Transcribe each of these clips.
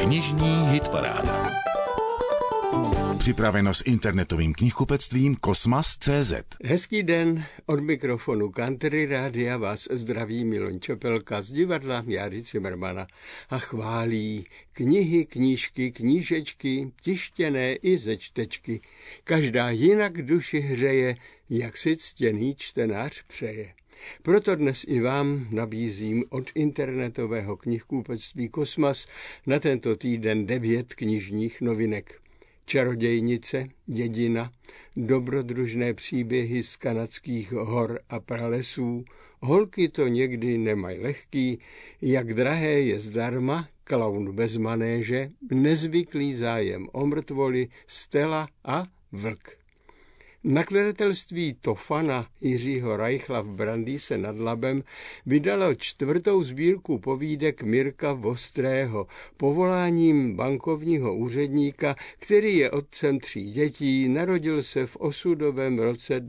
Knižní hitparáda. Připraveno s internetovým knihkupectvím Kosmas.cz. Hezký den, od mikrofonu Country Rádia vás zdraví Miloň Čepelka z divadla Járy Cimrmana a chválí knihy, knížky, knížečky, tištěné i ze čtečky. Každá jinak duši hřeje, jak si ctěný čtenář přeje. Proto dnes i vám nabízím od internetového knihkupectví Kosmas na tento týden 9 knižních novinek. Čarodějnice, Dědina, dobrodružné příběhy z kanadských hor a pralesů, holky to někdy nemají lehký, jak drahé je zdarma, klaun bez manéže, nezvyklý zájem o mrtvoly, Stella a vlk. Nakladatelství Tofana Jiřího Reichla v Brandýse nad Labem vydalo 4. sbírku povídek Mirka Vostrého, povoláním bankovního úředníka, který je otcem 3 dětí, narodil se v osudovém roce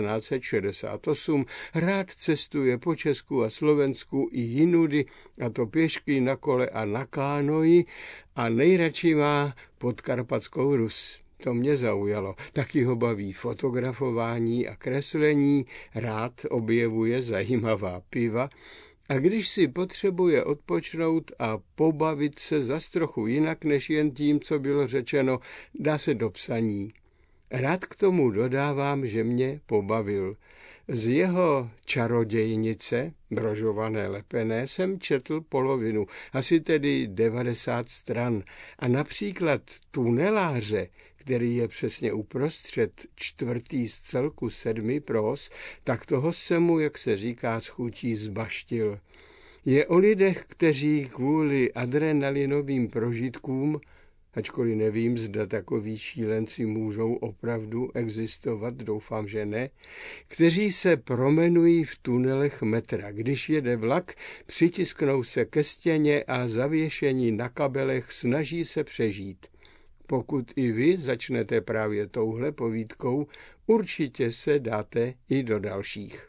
1968, rád cestuje po Česku a Slovensku i jinudy, a to pěšky, na kole a na kánoji, a nejradši má Podkarpatskou Rus. To mě zaujalo. Taky ho baví fotografování a kreslení, rád objevuje zajímavá piva a když si potřebuje odpočnout a pobavit se zas trochu jinak než jen tím, co bylo řečeno, dá se do psaní. Rád k tomu dodávám, že mě pobavil. Z jeho Čarodějnice, brožované lepené, jsem četl polovinu, asi tedy 90 stran. A například Tuneláře, který je přesně uprostřed 4. z celku 7 pros, tak toho se mu, jak se říká, s chutí zbaštil. Je o lidech, kteří kvůli adrenalinovým prožitkům, ačkoliv nevím, zda takoví šílenci můžou opravdu existovat, doufám, že ne, kteří se promenují v tunelech metra. Když jede vlak, přitisknou se ke stěně a zavěšení na kabelech snaží se přežít. Pokud i vy začnete právě touhle povídkou, určitě se dáte i do dalších.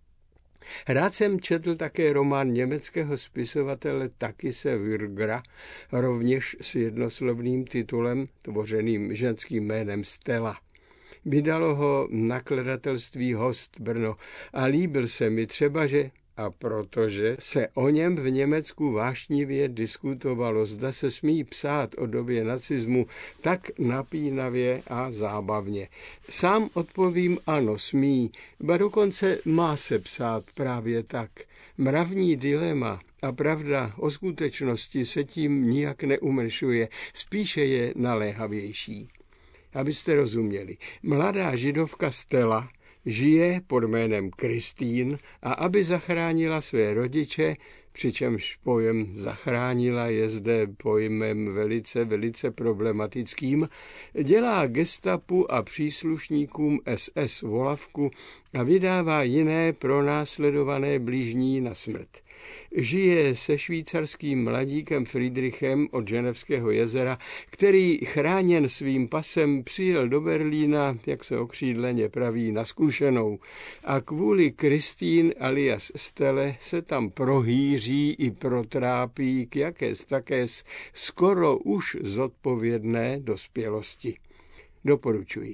Rád jsem četl také román německého spisovatele Takise Würgera, rovněž s jednoslovným titulem, tvořeným ženským jménem Stella. Vydalo ho nakladatelství Host Brno a líbil se mi třeba, že a protože se o něm v Německu vášnivě diskutovalo, zda se smí psát o době nacismu tak napínavě a zábavně. Sám odpovím ano, smí, ba dokonce má se psát právě tak. Mravní dilema a pravda o skutečnosti se tím nijak neumenšuje, spíše je naléhavější. Abyste rozuměli, mladá židovka Stella žije pod jménem Kristýn a aby zachránila své rodiče, přičemž pojem zachránila je zde pojmem velice problematickým, dělá gestapu a příslušníkům SS volavku a vydává jiné pronásledované blížní na smrt. Žije se švýcarským mladíkem Friedrichem od Ženevského jezera, který chráněn svým pasem přijel do Berlína, jak se okřídleně praví, na zkušenou. A kvůli Kristýn alias Stelle se tam prohýří i protrápí k jakési také skoro už zodpovědné dospělosti. Doporučuji.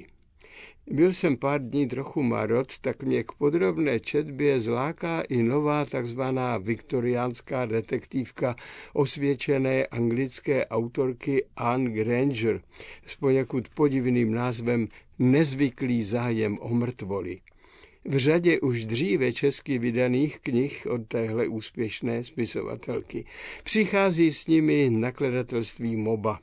Byl jsem pár dní trochu marot, tak mě k podrobné četbě zláká i nová takzvaná viktoriánská detektivka osvědčené anglické autorky Anne Granger s poněkud podivným názvem Nezvyklý zájem o mrtvoly. V řadě už dříve česky vydaných knih od téhle úspěšné spisovatelky. Přichází s nimi nakladatelství MOBA.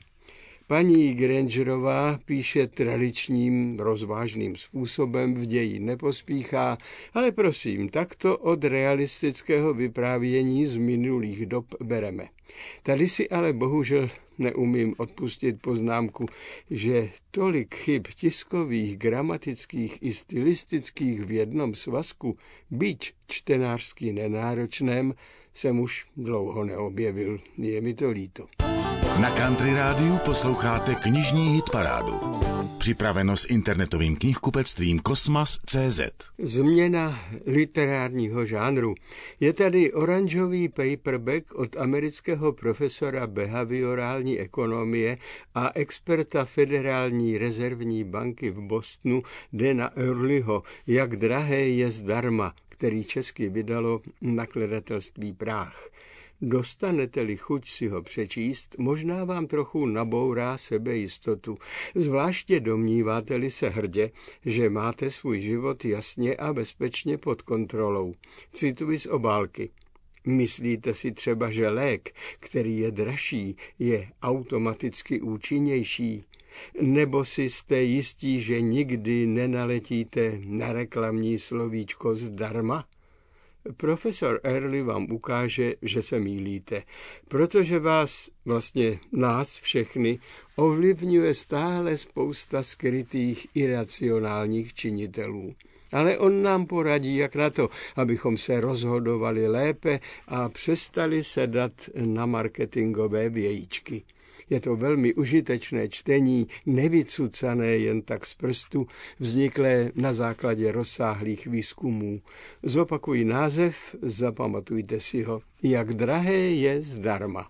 Paní Grangerová píše tradičním, rozvážným způsobem, v ději nepospíchá, ale prosím, takto od realistického vyprávění z minulých dob bereme. Tady si ale bohužel neumím odpustit poznámku, že tolik chyb tiskových, gramatických i stylistických v jednom svazku, byť čtenářsky nenáročném, jsem už dlouho neobjevil. Je mi to líto. Na Country Rádiu posloucháte knižní hitparádu. Připraveno s internetovým knihkupectvím Kosmas.cz. Změna literárního žánru. Je tady oranžový paperback od amerického profesora behaviorální ekonomie a experta Federální rezervní banky v Bostonu Dana Earlyho Jak drahé je zdarma, který česky vydalo nakladatelství Práh. Dostanete-li chuť si ho přečíst, možná vám trochu nabourá sebejistotu, zvláště domníváte-li se hrdě, že máte svůj život jasně a bezpečně pod kontrolou. Cituji z obálky. Myslíte si třeba, že lék, který je dražší, je automaticky účinnější? Nebo si jste jistí, že nikdy nenaletíte na reklamní slovíčko zdarma? Profesor Early vám ukáže, že se mýlíte, protože vás, vlastně nás všechny, ovlivňuje stále spousta skrytých iracionálních činitelů. Ale on nám poradí, jak na to, abychom se rozhodovali lépe a přestali sedat na marketingové vějíčky. Je to velmi užitečné čtení, nevycucané jen tak z prstu, vzniklé na základě rozsáhlých výzkumů. Zopakuji název, zapamatujte si ho. Jak drahé je zdarma.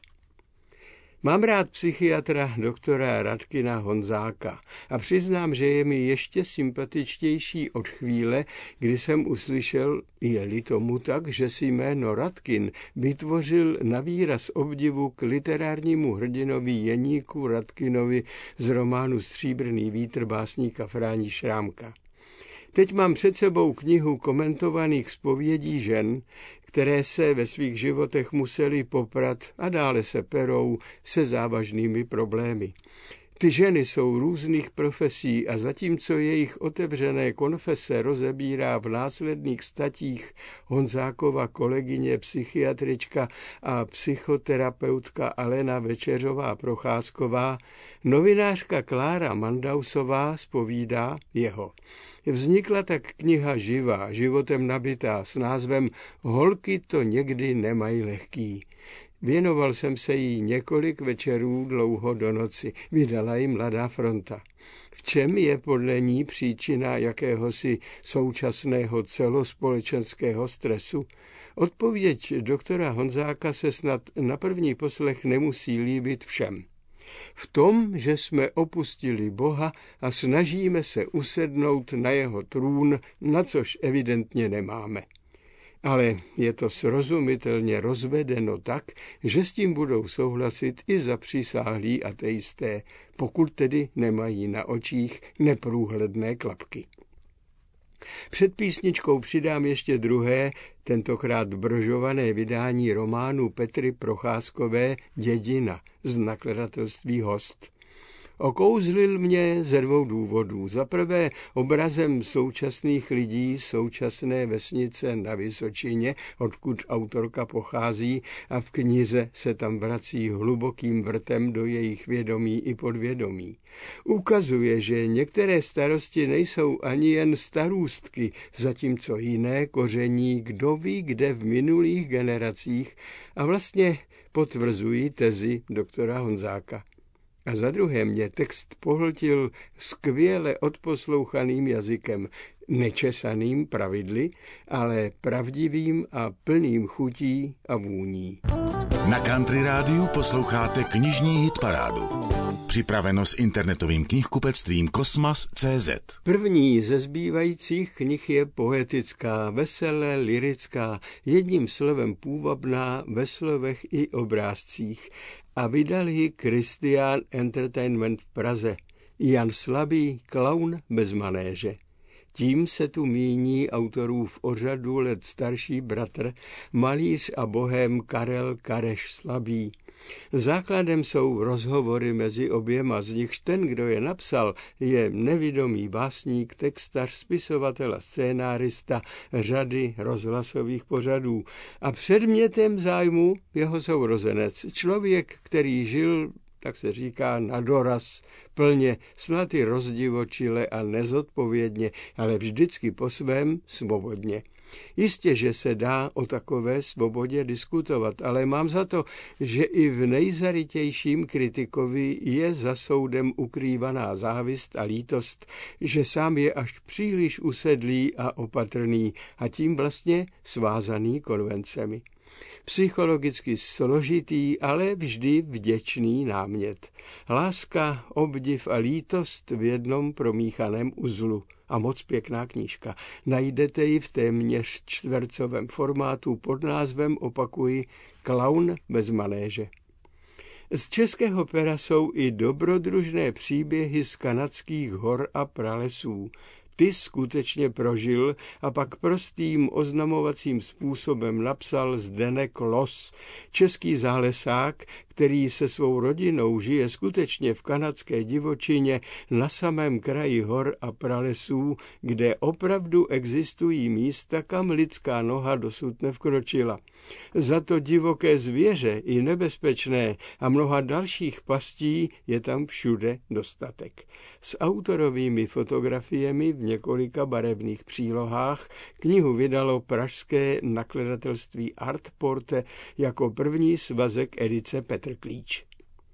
Mám rád psychiatra doktora Radkina Honzáka a přiznám, že je mi ještě sympatičtější od chvíle, kdy jsem uslyšel, je-li tomu tak, že si jméno Radkin vytvořil na výraz obdivu k literárnímu hrdinovi Jeníku Radkinovi z románu Stříbrný vítr básníka Fráni Šrámka. Teď mám před sebou knihu komentovaných zpovědí žen, které se ve svých životech museli poprat a dále se perou se závažnými problémy. Ty ženy jsou různých profesí a zatímco jejich otevřené konfese rozebírá v následných statích Honzákova kolegyně psychiatrička a psychoterapeutka Alena Večeřová-Procházková, novinářka Klára Mandausová zpovídá jeho. Vznikla tak kniha živá, životem nabitá s názvem Holky to někdy nemají lehký. Věnoval jsem se jí několik večerů dlouho do noci. Vydala ji Mladá fronta. V čem je podle ní příčina jakéhosi současného celospolečenského stresu? Odpověď doktora Honzáka se snad na první poslech nemusí líbit všem. V tom, že jsme opustili Boha a snažíme se usednout na jeho trůn, na což evidentně nemáme. Ale je to srozumitelně rozvedeno tak, že s tím budou souhlasit i zapřísáhlí ateisté, pokud tedy nemají na očích neprůhledné klapky. Před písničkou přidám ještě druhé, tentokrát brožované vydání románu Petry Procházkové Dědina z nakladatelství Host. Okouzlil mě ze dvou důvodů. Za prvé obrazem současných lidí současné vesnice na Vysočině, odkud autorka pochází, a v knize se tam vrací hlubokým vrtem do jejich vědomí i podvědomí. Ukazuje, že některé starosti nejsou ani jen starůstky, zatímco jiné koření kdo ví kde v minulých generacích a vlastně potvrzují tezi doktora Honzáka. A za druhé mě text pohltil skvěle odposlouchaným jazykem, nečesaným pravidly, ale pravdivým a plným chutí a vůní. Na Country Rádiu posloucháte knižní hitparádu. Připraveno s internetovým knihkupectvím Kosmas.cz. První ze zbývajících knih je poetická, veselé, lyrická, jedním slovem půvabná ve slovech i obrázcích. A vydal ji Christian Entertainment v Praze. Jan Slabý, klaun bez manéže. Tím se tu míní autorův o řadu let starší bratr, malíř a bohém Karel Kareš Slabý. Základem jsou rozhovory mezi oběma, z nichž ten, kdo je napsal, je nevidomý básník, textař, spisovatel a scénárista řady rozhlasových pořadů. A předmětem zájmu jeho sourozenec, člověk, který žil, tak se říká, na doraz, plně, snad i rozdivočile a nezodpovědně, ale vždycky po svém svobodně. Jistě, že se dá o takové svobodě diskutovat, ale mám za to, že i v nejzarytějším kritikovi je za soudem ukrývaná závist a lítost, že sám je až příliš usedlý a opatrný a tím vlastně svázaný konvencemi. Psychologicky složitý, ale vždy vděčný námět. Láska, obdiv a lítost v jednom promíchaném uzlu. A moc pěkná knížka. Najdete ji v téměř čtvercovém formátu pod názvem, opakuji, Klaun bez manéže. Z českého pera jsou i dobrodružné příběhy z kanadských hor a pralesů. Ty skutečně prožil a pak prostým oznamovacím způsobem napsal Zdeněk Los, český zálesák, který se svou rodinou žije skutečně v kanadské divočině na samém kraji hor a pralesů, kde opravdu existují místa, kam lidská noha dosud nevkročila. Za to divoké zvěře i nebezpečné a mnoha dalších pastí je tam všude dostatek. S autorovými fotografiemi v několika barevných přílohách knihu vydalo pražské nakladatelství Artporte jako první svazek edice Petr Klíč.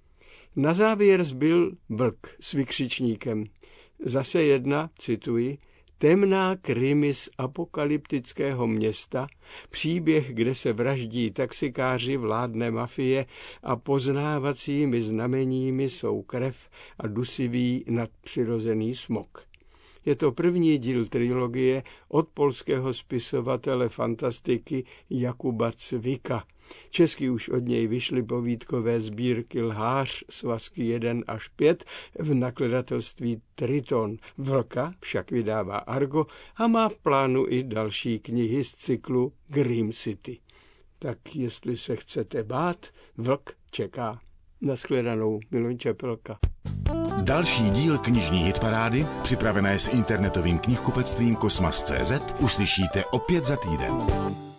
Na závěr zbyl vlk s vykřičníkem. Zase jedna, cituji, temná krimi z apokalyptického města, příběh, kde se vraždí taxikáři, vládne mafie a poznávacími znameními jsou krev a dusivý nadpřirozený smog. Je to první díl trilogie od polského spisovatele fantastiky Jakuba Cvika. Česky už od něj vyšly povídkové sbírky Lhář, svazky 1 až 5 v nakladatelství Triton. Vlka však vydává Argo a má v plánu i další knihy z cyklu Grim City. Tak jestli se chcete bát, vlk čeká. Nashledanou, Miloň Čepelka. Další díl knižní hitparády, připravené s internetovým knihkupectvím Kosmas.cz, uslyšíte opět za týden.